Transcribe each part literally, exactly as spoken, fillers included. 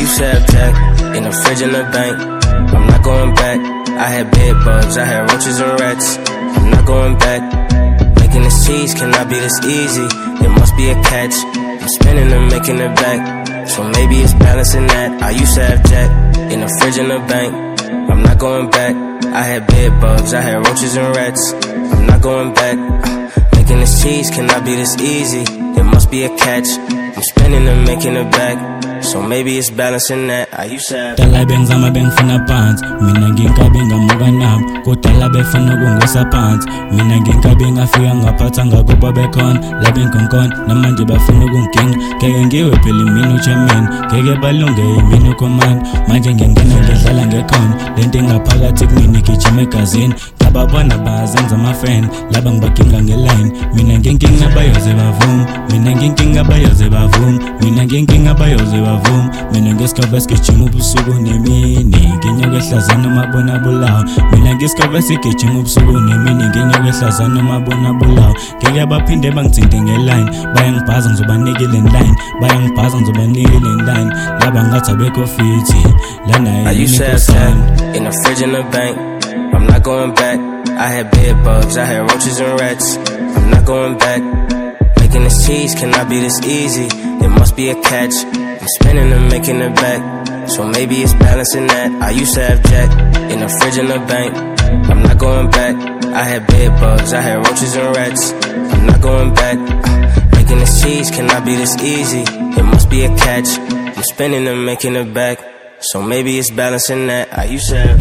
used to have Jack in the fridge in the bank. I'm not going back. I had bed bugs, I had roaches and rats. I'm not going back. Making this cheese cannot be this easy. There must be a catch. I'm spinning and making it back. So maybe it's balancing that. I used to have Jack in the fridge in the bank. I'm not going back. I had bed bugs, I had roaches and rats. I'm not going back. Making this cheese cannot be this easy. There must be a catch. I'm spinning and making it back. So maybe it's balancing that. I used to have Tala bengs ama beng fana pants. Mina nginka benga muga nam. Kutala be fana gungosa pants. Mina nginka benga fika ngaphatha ngakuba bekhon. La benkonkon namanje bafuna ukunking. Keke ngiwe phela imini chairman. Keke balunge imini command. Manje ngingena ngidlala ngekhon. Lento engaphakathi kumini gijima egazini. Ababona bazenza ama friend. Laba ngibakinga ngeline. Mina nginkinga bayoze bavum. Mina nginkinga bayoze bavum. Mina nginkinga bayoze bavum. Mina ngesikhathi sigijima ubusuku nemini. Nginyoka ehlazana mabona bulawo. Mina ngesikhathi sigijima ubusuku nemini. Nginyoka ehlazana mabona bulawo. Ngeke baphinde bangitsinte ngeline. Bayangibhaza ngizobanikela inline. Bayangibhaza ngizobanikela inline. Laba ngathi abekho fithi. Lana I used to have Jack in the fridge in the bank. I'm not going back. I had bed bugs, I had roaches and rats. I'm not going back. Making this cheese cannot be this easy. There must be a catch. I'm spinning and making it back. So maybe it's balancing that. I used to have Jack in the fridge in the bank. I'm not going back. I had bed bugs, I had roaches and rats. I'm not going back. Making this cheese cannot be this easy. There must be a catch. I'm spinning and making it back. So maybe it's balancing that. I used to have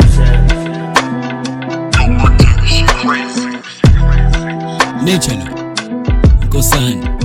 Nature, Nkosana.